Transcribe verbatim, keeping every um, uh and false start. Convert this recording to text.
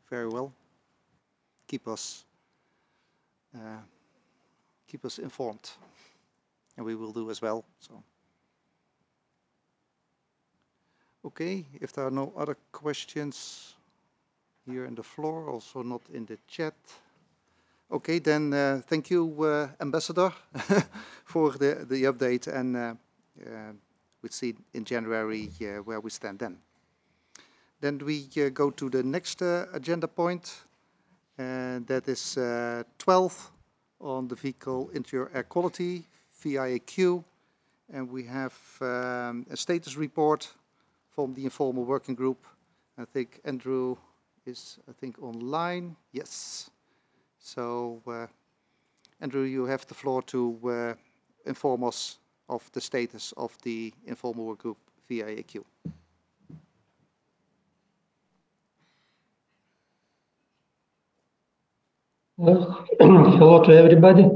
very well. Keep us uh, keep us informed, and we will do as well. So, okay, if there are no other questions here in the floor, also not in the chat. Okay, then uh, thank you, uh, Ambassador, for the, the update, and uh, uh, we'll see in January uh, where we stand then. Then we uh, go to the next uh, agenda point, and that is uh, twelve on the vehicle interior air quality, V I A Q, and we have um, a status report from the informal working group. I think Andrew is, I think, online. Yes. So, uh, Andrew, you have the floor to uh, inform us of the status of the informal work group V I A Q. Well, hello to everybody.